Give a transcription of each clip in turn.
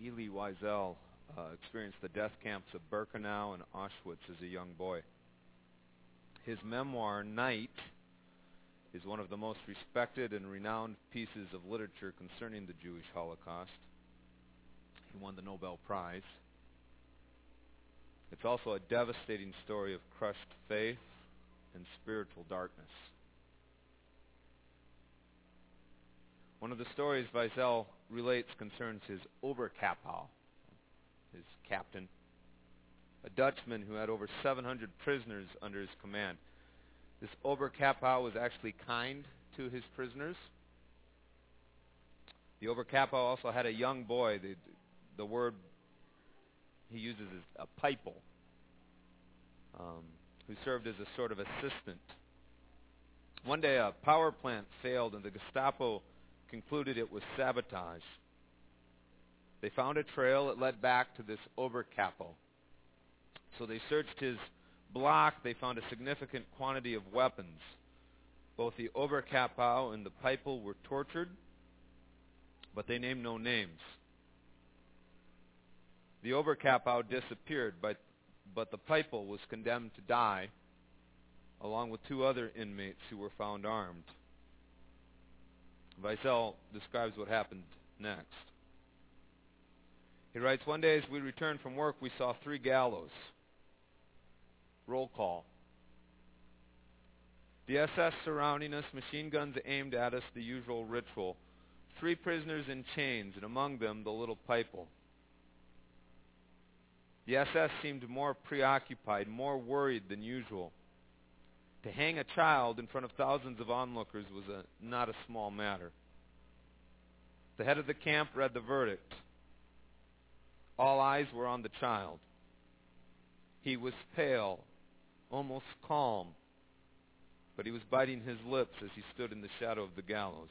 Elie Wiesel experienced the death camps of Birkenau and Auschwitz as a young boy. His memoir, Night, is one of the most respected and renowned pieces of literature concerning the Jewish Holocaust. He won the Nobel Prize. It's also a devastating story of crushed faith and spiritual darkness. One of the stories Wiesel relates concerns his Oberkappau, his captain, a Dutchman who had over 700 prisoners under his command. This Oberkappau was actually kind to his prisoners. The Oberkappau also had a young boy. The word he uses is a pipel, who served as a sort of assistant. One day a power plant failed and the Gestapo concluded it was sabotage. They found a trail that led back to this Oberkappau. So they searched his block. They found a significant quantity of weapons. Both the Oberkappau and the pipel were tortured, but they named no names. The Oberkappau disappeared, but the pipel was condemned to die, along with two other inmates who were found armed. Wiesel describes what happened next. He writes, "One day as we returned from work, we saw 3 gallows. Roll call. The SS surrounding us, machine guns aimed at us, the usual ritual. 3 prisoners in chains, and among them the little pipel. The SS seemed more preoccupied, more worried than usual. To hang a child in front of thousands of onlookers was not a small matter. The head of the camp read the verdict. All eyes were on the child. He was pale, almost calm, but he was biting his lips as he stood in the shadow of the gallows.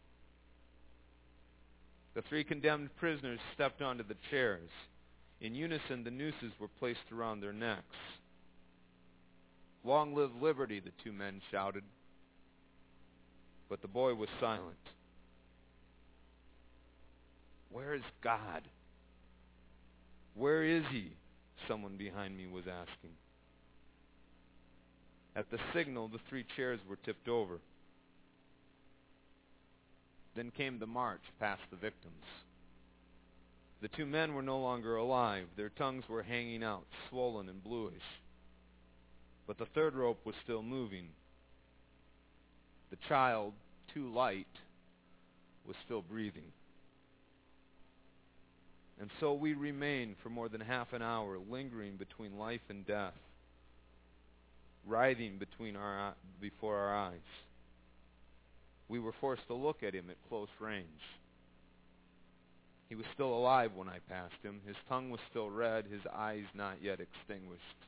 The 3 condemned prisoners stepped onto the chairs. In unison, the nooses were placed around their necks. 'Long live liberty,' the 2 men shouted. But the boy was silent. 'Where is God? Where is he?' someone behind me was asking. At the signal, the 3 chairs were tipped over. Then came the march past the victims. The 2 men were no longer alive. Their tongues were hanging out, swollen and bluish. But the 3rd rope was still moving. The child, too light, was still breathing. And so we remained for more than half an hour, lingering between life and death, writhing before our eyes. We were forced to look at him at close range. He was still alive when I passed him. His tongue was still red, his eyes not yet extinguished.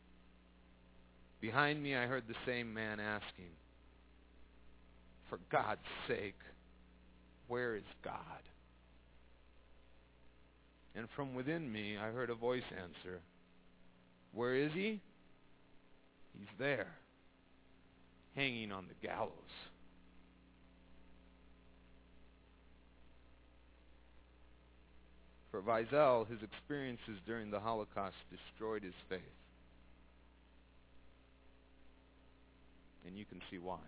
Behind me, I heard the same man asking, 'For God's sake, where is God?' And from within me, I heard a voice answer, 'Where is he? He's there, hanging on the gallows.'" For Wiesel, his experiences during the Holocaust destroyed his faith. And you can see why.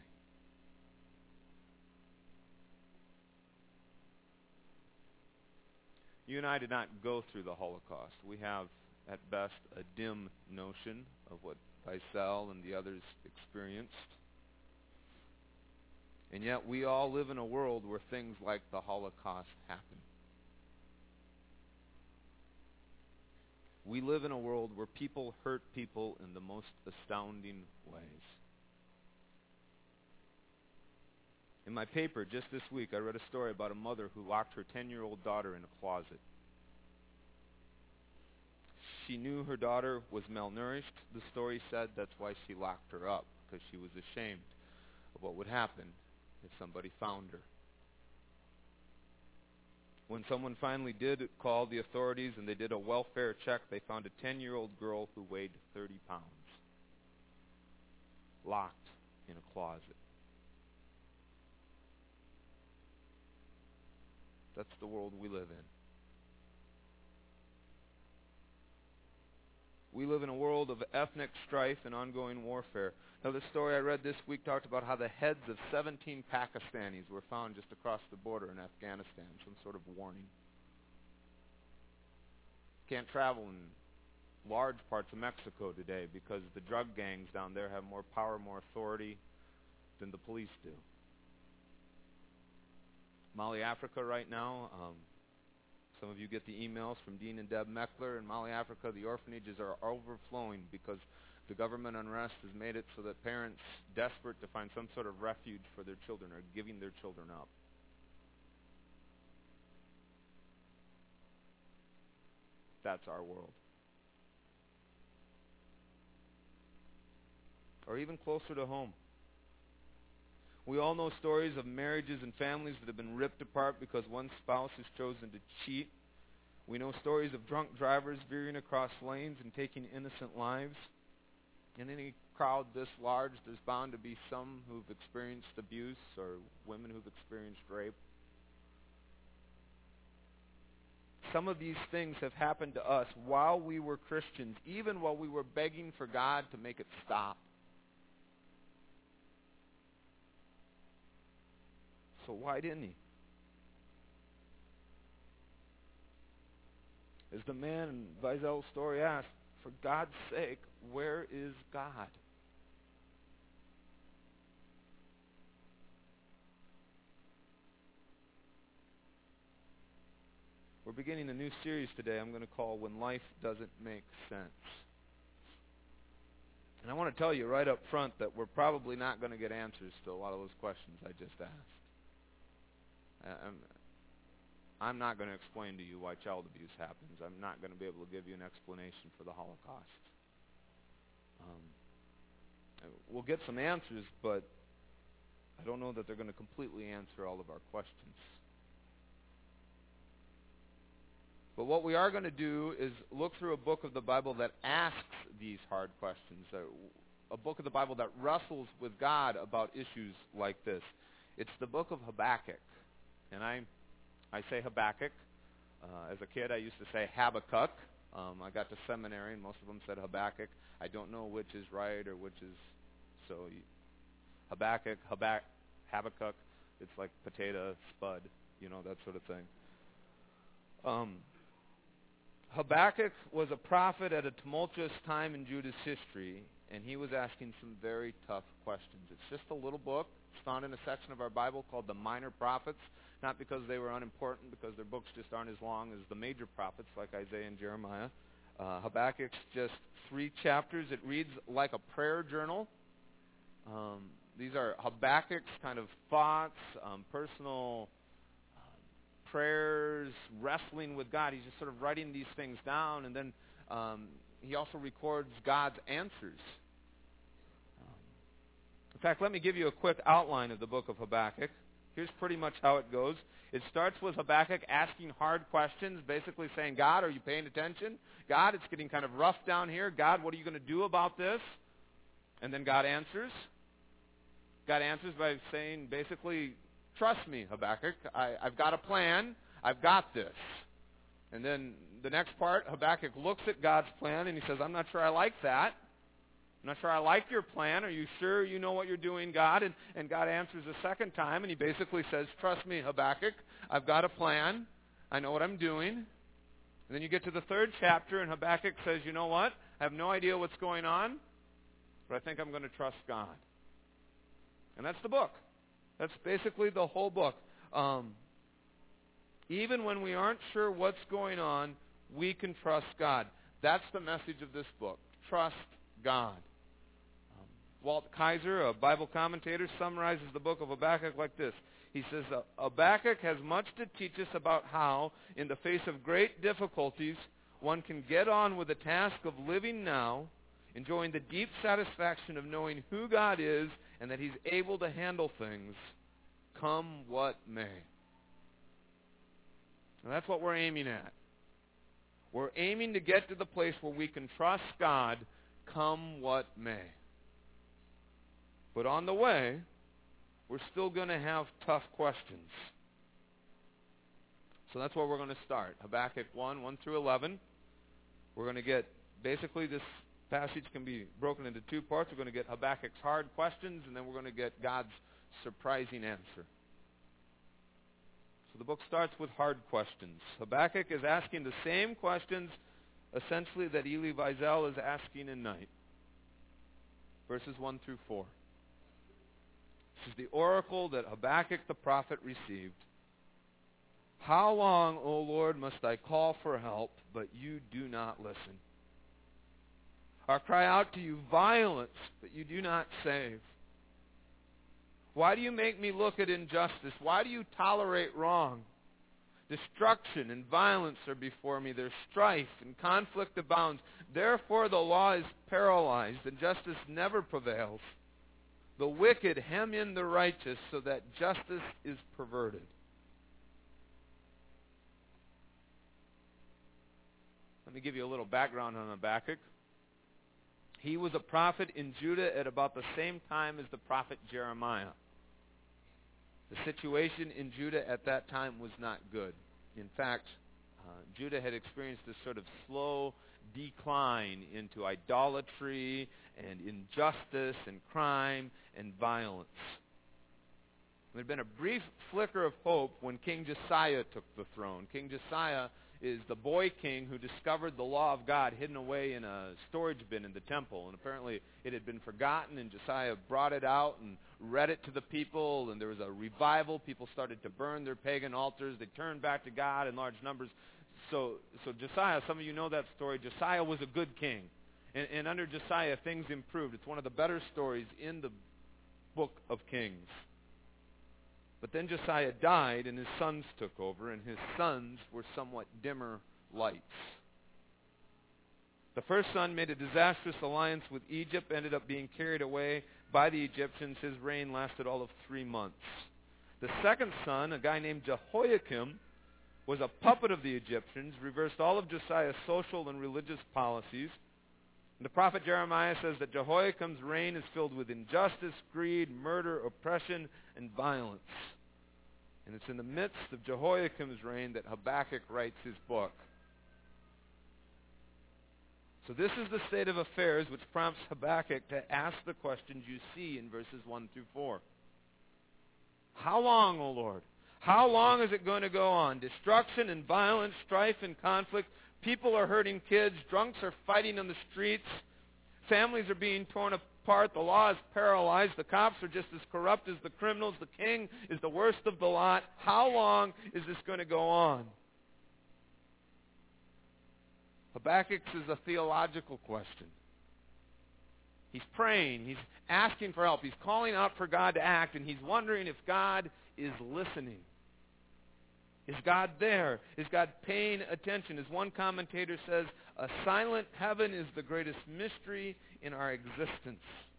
You and I did not go through the Holocaust. We have, at best, a dim notion of what Wiesel and the others experienced. And yet we all live in a world where things like the Holocaust happen. We live in a world where people hurt people in the most astounding ways. In my paper just this week, I read a story about a mother who locked her 10-year-old daughter in a closet. She knew her daughter was malnourished. The story said that's why she locked her up, because she was ashamed of what would happen if somebody found her. When someone finally did call the authorities and they did a welfare check, they found a 10-year-old girl who weighed 30 pounds, locked in a closet. That's the world we live in. We live in a world of ethnic strife and ongoing warfare. Now, the story I read this week talked about how the heads of 17 Pakistanis were found just across the border in Afghanistan, some sort of warning. Can't travel in large parts of Mexico today because the drug gangs down there have more power, more authority than the police do. Mali, Africa right now, some of you get the emails from Dean and Deb Meckler. In Mali, Africa, the orphanages are overflowing because the government unrest has made it so that parents, desperate to find some sort of refuge for their children, are giving their children up. That's our world. Or even closer to home. We all know stories of marriages and families that have been ripped apart because one spouse has chosen to cheat. We know stories of drunk drivers veering across lanes and taking innocent lives. In any crowd this large, there's bound to be some who've experienced abuse or women who've experienced rape. Some of these things have happened to us while we were Christians, even while we were begging for God to make it stop. So why didn't he? As the man in Weisel's story asked, for God's sake, where is God? We're beginning a new series today I'm going to call When Life Doesn't Make Sense. And I want to tell you right up front that we're probably not going to get answers to a lot of those questions I just asked. I'm not going to explain to you why child abuse happens. I'm not going to be able to give you an explanation for the Holocaust. We'll get some answers, but I don't know that they're going to completely answer all of our questions. But what we are going to do is look through a book of the Bible that asks these hard questions, a book of the Bible that wrestles with God about issues like this. It's the book of Habakkuk. And I say Habakkuk. As a kid, I used to say Habakkuk. I got to seminary, and most of them said Habakkuk. I don't know which is right or which is so. Habakkuk, Habakkuk. It's like potato, spud, that sort of thing. Habakkuk was a prophet at a tumultuous time in Judah's history, and he was asking some very tough questions. It's just a little book. It's found in a section of our Bible called the Minor Prophets, not because they were unimportant, because their books just aren't as long as the major prophets like Isaiah and Jeremiah. Habakkuk's just 3 chapters. It reads like a prayer journal. These are Habakkuk's kind of thoughts, personal prayers, wrestling with God. He's just sort of writing these things down, and then he also records God's answers. In fact, let me give you a quick outline of the book of Habakkuk. Here's pretty much how it goes. It starts with Habakkuk asking hard questions, basically saying, God, are you paying attention? God, it's getting kind of rough down here. God, what are you going to do about this? And then God answers. God answers by saying, basically, trust me, Habakkuk. I've got a plan. I've got this. And then the next part, Habakkuk looks at God's plan, and he says, I'm not sure I like that. I'm not sure I like your plan. Are you sure you know what you're doing, God? And God answers a second time, and he basically says, trust me, Habakkuk. I've got a plan. I know what I'm doing. And then you get to the 3rd chapter, and Habakkuk says, you know what? I have no idea what's going on, but I think I'm going to trust God. And that's the book. That's basically the whole book. Even when we aren't sure what's going on, we can trust God. That's the message of this book. Trust God. Walt Kaiser, a Bible commentator, summarizes the book of Habakkuk like this. He says, Habakkuk has much to teach us about how, in the face of great difficulties, one can get on with the task of living now, enjoying the deep satisfaction of knowing who God is and that he's able to handle things, come what may. And that's what we're aiming at. We're aiming to get to the place where we can trust God, come what may. But on the way, we're still going to have tough questions. So that's where we're going to start. Habakkuk 1 through 11. We're going to get Basically, this passage can be broken into two parts. We're going to get Habakkuk's hard questions, and then we're going to get God's surprising answer. So the book starts with hard questions. Habakkuk is asking the same questions, essentially, that Elie Wiesel is asking in night. Verses 1 through 4. This is the oracle that Habakkuk the prophet received. How long, O Lord, must I call for help, but you do not listen? Or cry out to you violence, but you do not save? Why do you make me look at injustice? Why do you tolerate wrong? Destruction and violence are before me. There's strife and conflict abounds. Therefore the law is paralyzed, and justice never prevails. The wicked hem in the righteous, so that justice is perverted. Let me give you a little background on Habakkuk. He was a prophet in Judah at about the same time as the prophet Jeremiah. The situation in Judah at that time was not good. In fact, Judah had experienced this sort of slow decline into idolatry and injustice and crime and violence. There had been a brief flicker of hope when King Josiah took the throne. King Josiah is the boy king who discovered the law of God hidden away in a storage bin in the temple. And apparently it had been forgotten, and Josiah brought it out and read it to the people, and there was a revival. People started to burn their pagan altars. They turned back to God in large numbers. So Josiah, some of you know that story. Josiah was a good king. And under Josiah, things improved. It's one of the better stories in the book of Kings. But then Josiah died, and his sons took over, and his sons were somewhat dimmer lights. The first son made a disastrous alliance with Egypt, ended up being carried away by the Egyptians. His reign lasted all of 3 months. The second son, a guy named Jehoiakim, was a puppet of the Egyptians, reversed all of Josiah's social and religious policies. And the prophet Jeremiah says that Jehoiakim's reign is filled with injustice, greed, murder, oppression, and violence. And it's in the midst of Jehoiakim's reign that Habakkuk writes his book. So this is the state of affairs which prompts Habakkuk to ask the questions you see in verses 1 through 4. How long, O Lord? How long is it going to go on? Destruction and violence, strife and conflict. People are hurting kids. Drunks are fighting on the streets. Families are being torn apart. The law is paralyzed. The cops are just as corrupt as the criminals. The king is the worst of the lot. How long is this going to go on? Habakkuk's is a theological question. He's praying. He's asking for help. He's calling out for God to act, and he's wondering if God is listening. Is God there? Is God paying attention? As one commentator says, a silent heaven is the greatest mystery in our existence.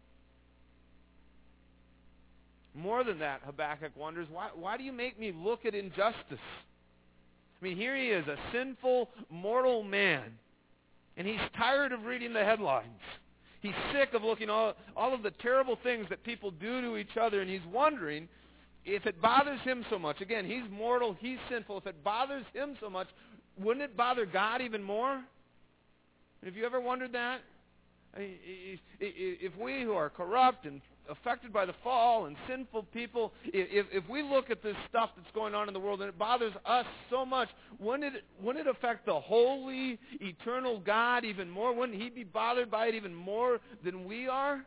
More than that, Habakkuk wonders, why do you make me look at injustice? I mean, here he is, a sinful, mortal man, and he's tired of reading the headlines. He's sick of looking all of the terrible things that people do to each other, and he's wondering if it bothers him so much. Again, he's mortal, he's sinful. If it bothers him so much, wouldn't it bother God even more? Have you ever wondered that? I mean, if we who are corrupt and affected by the fall and sinful people, if we look at this stuff that's going on in the world and it bothers us so much, wouldn't it affect the holy, eternal God even more? Wouldn't he be bothered by it even more than we are?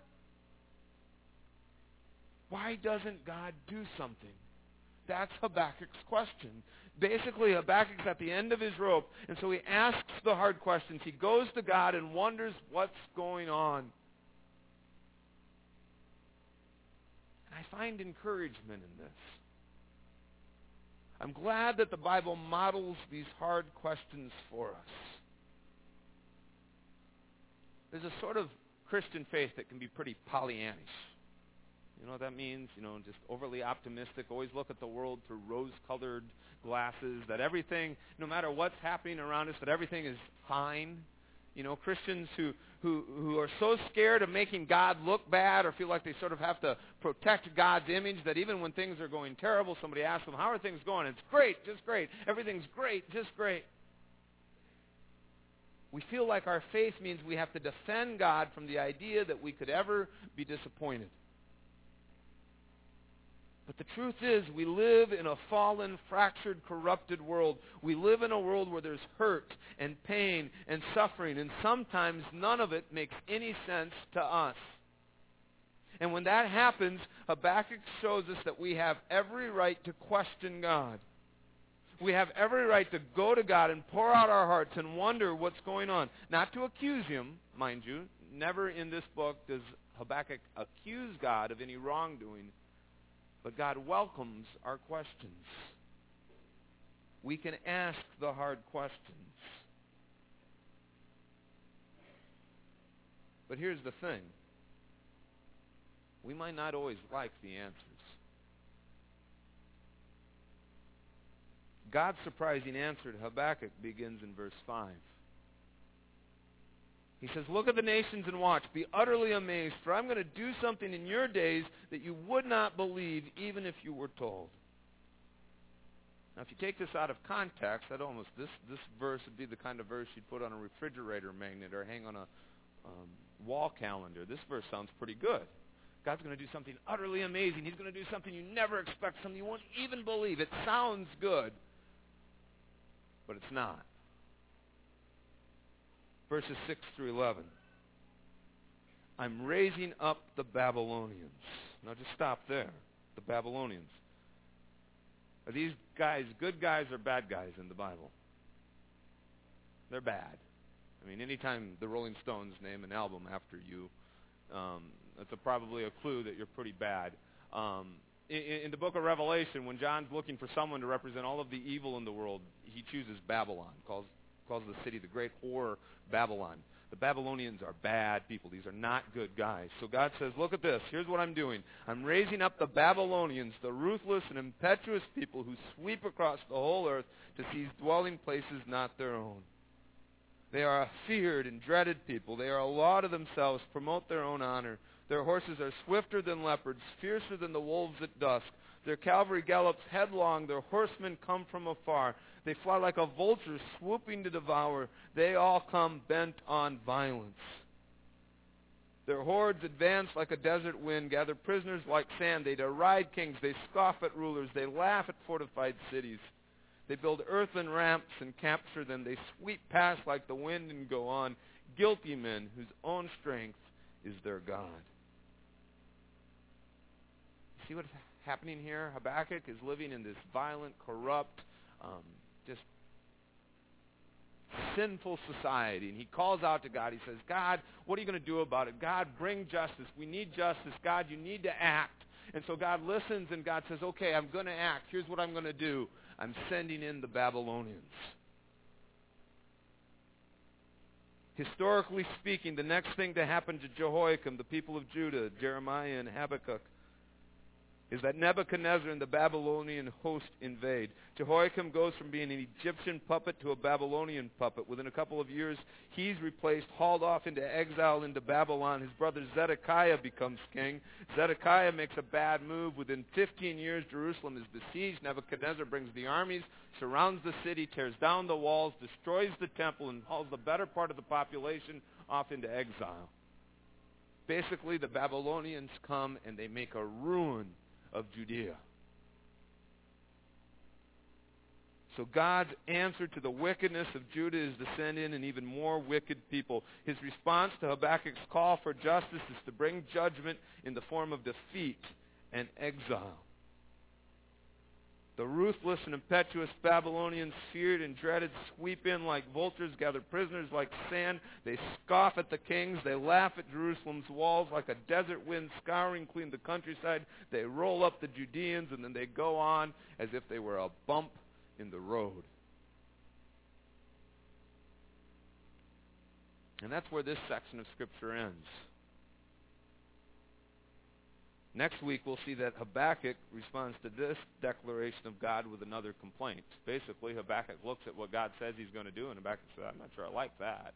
Why doesn't God do something? That's Habakkuk's question. Basically, Habakkuk's at the end of his rope, and so he asks the hard questions. He goes to God and wonders what's going on. And I find encouragement in this. I'm glad that the Bible models these hard questions for us. There's a sort of Christian faith that can be pretty Pollyannish. You know what that means? Just overly optimistic, always look at the world through rose-colored glasses, that everything, no matter what's happening around us, that everything is fine. Christians who are so scared of making God look bad or feel like they sort of have to protect God's image that even when things are going terrible, somebody asks them, how are things going? It's great, just great. Everything's great, just great. We feel like our faith means we have to defend God from the idea that we could ever be disappointed. But the truth is, we live in a fallen, fractured, corrupted world. We live in a world where there's hurt and pain and suffering, and sometimes none of it makes any sense to us. And when that happens, Habakkuk shows us that we have every right to question God. We have every right to go to God and pour out our hearts and wonder what's going on. Not to accuse him, mind you. Never in this book does Habakkuk accuse God of any wrongdoing. But God welcomes our questions. We can ask the hard questions. But here's the thing. We might not always like the answers. God's surprising answer to Habakkuk begins in verse 5. He says, "Look at the nations and watch. Be utterly amazed, for I'm going to do something in your days that you would not believe even if you were told." Now, if you take this out of context, this verse would be the kind of verse you'd put on a refrigerator magnet or hang on a wall calendar. This verse sounds pretty good. God's going to do something utterly amazing. He's going to do something you never expect, something you won't even believe. It sounds good. But it's not. Verses 6 through 11. I'm raising up the Babylonians. Now just stop there. The Babylonians. Are these guys good guys or bad guys in the Bible? They're bad. I mean, anytime the Rolling Stones name an album after you, that's probably a clue that you're pretty bad. In the book of Revelation, when John's looking for someone to represent all of the evil in the world, he chooses Babylon, calls the city the great whore Babylon. The Babylonians are bad people. These are not good guys. So God says, look at this. Here's what I'm doing. I'm raising up the Babylonians, the ruthless and impetuous people who sweep across the whole earth to seize dwelling places not their own. They are a feared and dreaded people. They are a law to themselves, promote their own honor. Their horses are swifter than leopards, fiercer than the wolves at dusk. Their cavalry gallops headlong. Their horsemen come from afar. They fly like a vulture swooping to devour. They all come bent on violence. Their hordes advance like a desert wind, gather prisoners like sand. They deride kings. They scoff at rulers. They laugh at fortified cities. They build earthen ramps and capture them. They sweep past like the wind and go on. Guilty men whose own strength is their God. See what's happening here? Habakkuk is living in this violent, corrupt, just sinful society. And he calls out to God. He says, God, what are you going to do about it? God, bring justice. We need justice. God, you need to act. And so God listens, and God says, okay, I'm going to act. Here's what I'm going to do. I'm sending in the Babylonians. Historically speaking, the next thing to happen to Jehoiakim, the people of Judah, Jeremiah and Habakkuk, is that Nebuchadnezzar and the Babylonian host invade. Jehoiakim goes from being an Egyptian puppet to a Babylonian puppet. Within a couple of years, he's replaced, hauled off into exile into Babylon. His brother Zedekiah becomes king. Zedekiah makes a bad move. Within 15 years, Jerusalem is besieged. Nebuchadnezzar brings the armies, surrounds the city, tears down the walls, destroys the temple, and hauls the better part of the population off into exile. Basically, the Babylonians come and they make a ruin of Judea. So God's answer to the wickedness of Judah is to send in an even more wicked people. His response to Habakkuk's call for justice is to bring judgment in the form of defeat and exile. The ruthless and impetuous Babylonians, feared and dreaded, sweep in like vultures, gather prisoners like sand. They scoff at the kings. They laugh at Jerusalem's walls like a desert wind scouring clean the countryside. They roll up the Judeans, and then they go on as if they were a bump in the road. And that's where this section of Scripture ends. Next week, we'll see that Habakkuk responds to this declaration of God with another complaint. Basically, Habakkuk looks at what God says he's going to do, and Habakkuk says, I'm not sure I like that.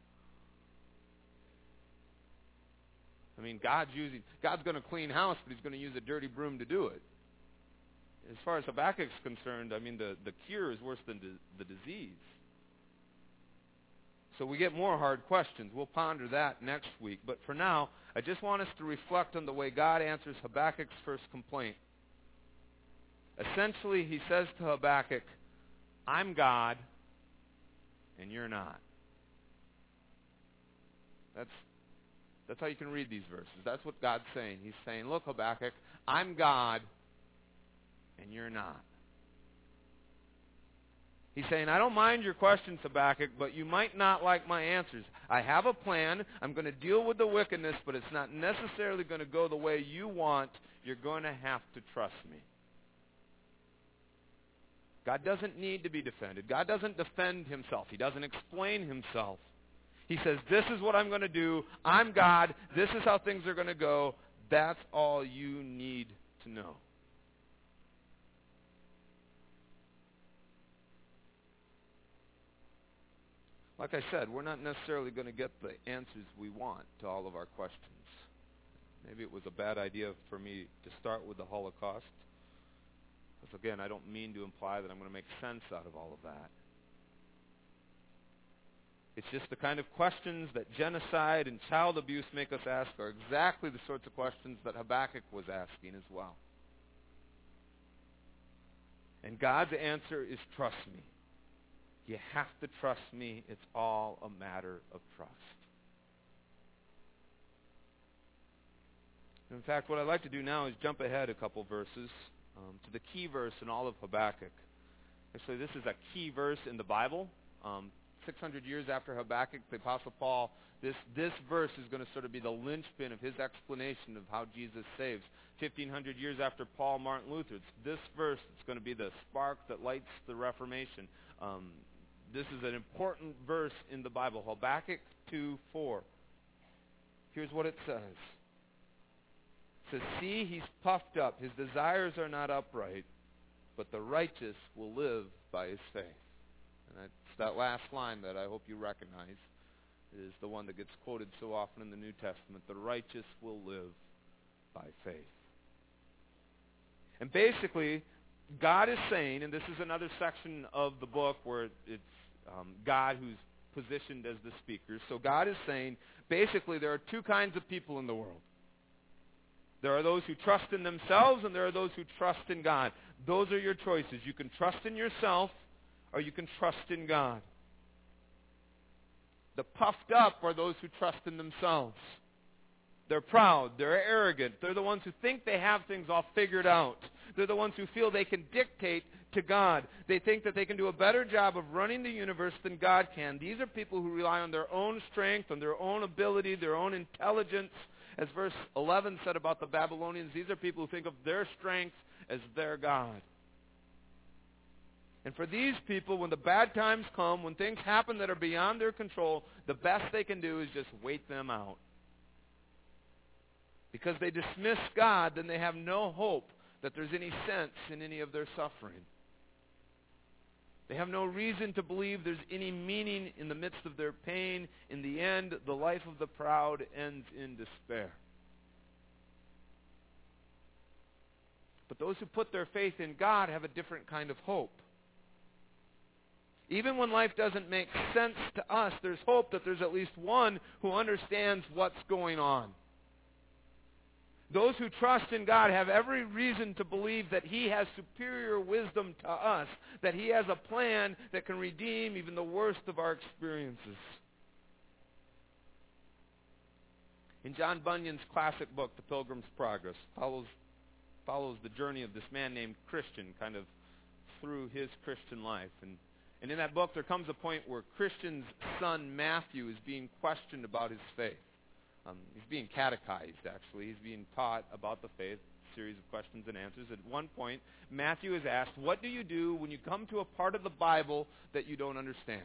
I mean, God's going to clean house, but he's going to use a dirty broom to do it. As far as Habakkuk's concerned, I mean, the cure is worse than the disease. So we get more hard questions. We'll ponder that next week. But for now, I just want us to reflect on the way God answers Habakkuk's first complaint. Essentially, he says to Habakkuk, I'm God, and you're not. That's how you can read these verses. That's what God's saying. He's saying, look, Habakkuk, I'm God, and you're not. He's saying, I don't mind your questions, Habakkuk, but you might not like my answers. I have a plan. I'm going to deal with the wickedness, but it's not necessarily going to go the way you want. You're going to have to trust me. God doesn't need to be defended. God doesn't defend himself. He doesn't explain himself. He says, this is what I'm going to do. I'm God. This is how things are going to go. That's all you need to know. Like I said, we're not necessarily going to get the answers we want to all of our questions. Maybe it was a bad idea for me to start with the Holocaust. Because again, I don't mean to imply that I'm going to make sense out of all of that. It's just the kind of questions that genocide and child abuse make us ask are exactly the sorts of questions that Habakkuk was asking as well. And God's answer is trust me. You have to trust me. It's all a matter of trust. In fact, what I'd like to do now is jump ahead a couple verses to the key verse in all of Habakkuk. Actually, this is a key verse in the Bible. 600 years after Habakkuk, the Apostle Paul, this verse is going to sort of be the linchpin of his explanation of how Jesus saves. 1,500 years after Paul, Martin Luther, it's this verse that's going to be the spark that lights the Reformation. This is an important verse in the Bible, Habakkuk 2:4. Here's what it says. It says, see, he's puffed up. His desires are not upright, but the righteous will live by his faith. And that's that last line that I hope you recognize. It is the one that gets quoted so often in the New Testament. The righteous will live by faith. And basically, God is saying, and this is another section of the book where it's God who's positioned as the speaker. So God is saying, basically, there are two kinds of people in the world. There are those who trust in themselves, and there are those who trust in God. Those are your choices. You can trust in yourself, or you can trust in God. The puffed up are those who trust in themselves. They're proud. They're arrogant. They're the ones who think they have things all figured out. They're the ones who feel they can dictate to God. They think that they can do a better job of running the universe than God can. These are people who rely on their own strength, on their own ability, their own intelligence. As verse 11 said about the Babylonians, these are people who think of their strength as their God. And for these people, when the bad times come, when things happen that are beyond their control, the best they can do is just wait them out. Because they dismiss God, then they have no hope that there's any sense in any of their suffering. They have no reason to believe there's any meaning in the midst of their pain. In the end, the life of the proud ends in despair. But those who put their faith in God have a different kind of hope. Even when life doesn't make sense to us, there's hope that there's at least one who understands what's going on. Those who trust in God have every reason to believe that He has superior wisdom to us, that He has a plan that can redeem even the worst of our experiences. In John Bunyan's classic book, The Pilgrim's Progress, follows the journey of this man named Christian kind of through his Christian life. And in that book, there comes a point where Christian's son, Matthew, is being questioned about his faith. He's being catechized, actually. He's being taught about the faith, a series of questions and answers. At one point, Matthew is asked, what do you do when you come to a part of the Bible that you don't understand?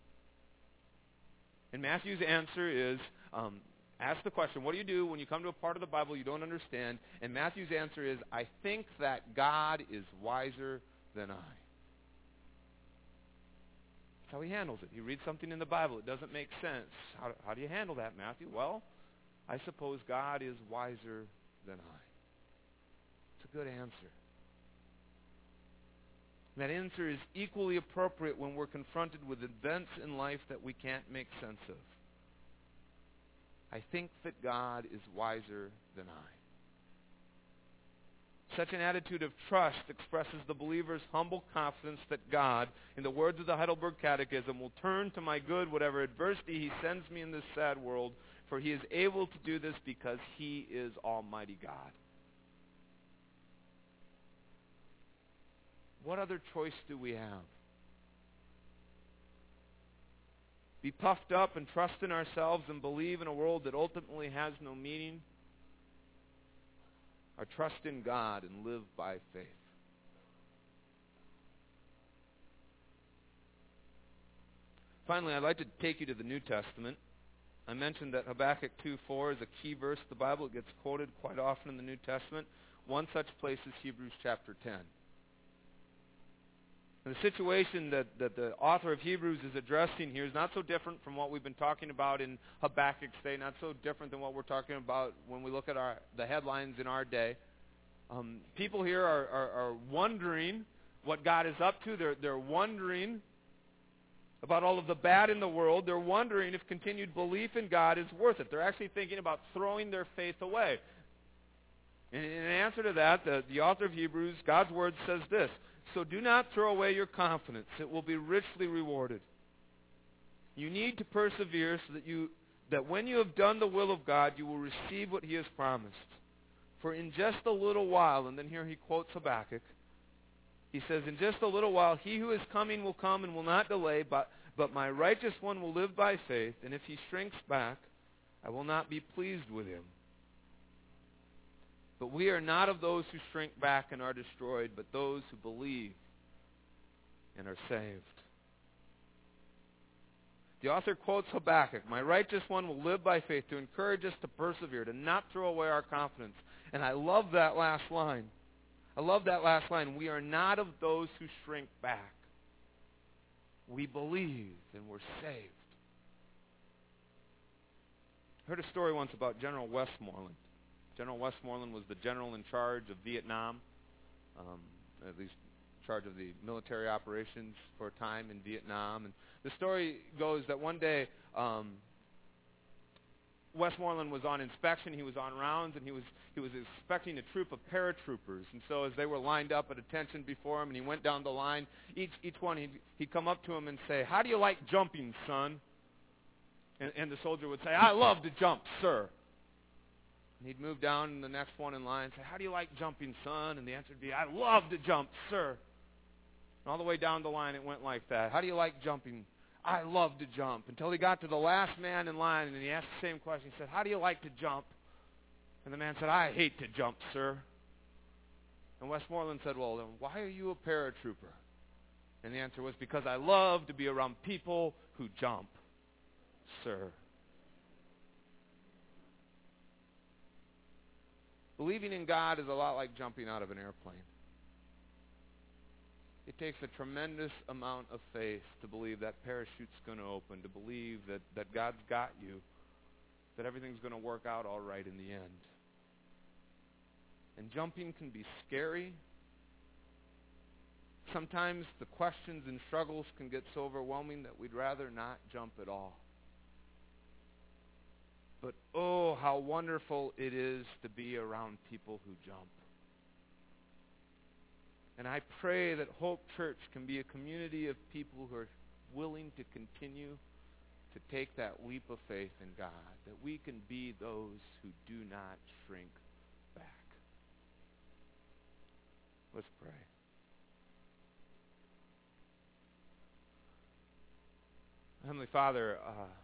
And Matthew's answer is, ask the question, what do you do when you come to a part of the Bible you don't understand? And Matthew's answer is, I think that God is wiser than I. That's how he handles it. He reads something in the Bible. It doesn't make sense. How do you handle that, Matthew? Well, I suppose God is wiser than I. It's a good answer. That answer is equally appropriate when we're confronted with events in life that we can't make sense of. I think that God is wiser than I. Such an attitude of trust expresses the believer's humble confidence that God, in the words of the Heidelberg Catechism, will turn to my good whatever adversity he sends me in this sad world, for he is able to do this because he is Almighty God. What other choice do we have? Be puffed up and trust in ourselves and believe in a world that ultimately has no meaning? Or trust in God and live by faith? Finally, I'd like to take you to the New Testament. I mentioned that Habakkuk 2:4 is a key verse of the Bible. It gets quoted quite often in the New Testament. One such place is Hebrews chapter 10. And the situation that the author of Hebrews is addressing here is not so different from what we've been talking about in Habakkuk's day, not so different than what we're talking about when we look at the headlines in our day. People here are wondering what God is up to. They're wondering about all of the bad in the world. They're wondering if continued belief in God is worth it. They're actually thinking about throwing their faith away. And in answer to that, the author of Hebrews, God's word says this: so do not throw away your confidence. It will be richly rewarded. You need to persevere so that when you have done the will of God, you will receive what he has promised. For in just a little while, and then here he quotes Habakkuk, he says, in just a little while, he who is coming will come and will not delay, but my righteous one will live by faith, and if he shrinks back, I will not be pleased with him. But we are not of those who shrink back and are destroyed, but those who believe and are saved. The author quotes Habakkuk, my righteous one will live by faith, to encourage us to persevere, to not throw away our confidence. And I love that last line. I love that last line. We are not of those who shrink back. We believe and we're saved. I heard a story once about General Westmoreland. General Westmoreland was the general in charge of Vietnam, at least in charge of the military operations for a time in Vietnam. And the story goes that one day Westmoreland was on inspection. He was on rounds, and he was inspecting a troop of paratroopers. And so as they were lined up at attention before him, and he went down the line, each one he'd come up to him and say, "How do you like jumping, son?" And the soldier would say, "I love to jump, sir." And he'd move down to the next one in line and say, "How do you like jumping, son?" And the answer would be, "I love to jump, sir." And all the way down the line it went like that. "How do you like jumping?" "I love to jump." Until he got to the last man in line, and he asked the same question. He said, "How do you like to jump?" And the man said, "I hate to jump, sir." And Westmoreland said, "Well, then why are you a paratrooper?" And the answer was, "Because I love to be around people who jump, sir." Believing in God is a lot like jumping out of an airplane. It takes a tremendous amount of faith to believe that parachute's going to open, to believe that God's got you, that everything's going to work out all right in the end. And jumping can be scary. Sometimes the questions and struggles can get so overwhelming that we'd rather not jump at all. But oh, how wonderful it is to be around people who jump. And I pray that Hope Church can be a community of people who are willing to continue to take that leap of faith in God, that we can be those who do not shrink back. Let's pray. Heavenly Father,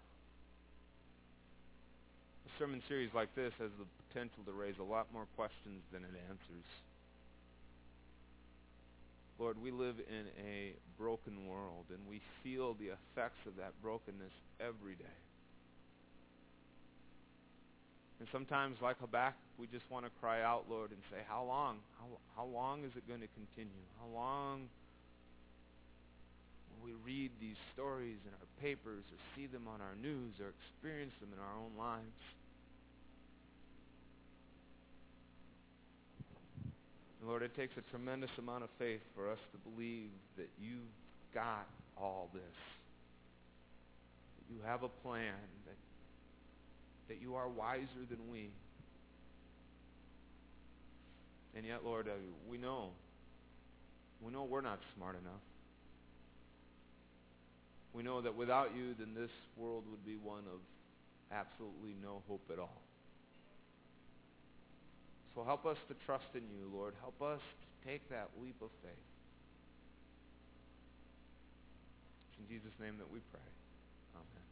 a sermon series like this has the potential to raise a lot more questions than it answers. Lord, we live in a broken world, and we feel the effects of that brokenness every day. And sometimes, like Habakkuk, we just want to cry out, Lord, and say, how long? How long is it going to continue? How long will we read these stories in our papers or see them on our news or experience them in our own lives? Lord, it takes a tremendous amount of faith for us to believe that you've got all this. That you have a plan. That you are wiser than we. And yet, Lord, we know we're not smart enough. We know that without you, then this world would be one of absolutely no hope at all. So help us to trust in you, Lord. Help us to take that leap of faith. It's in Jesus' name that we pray. Amen.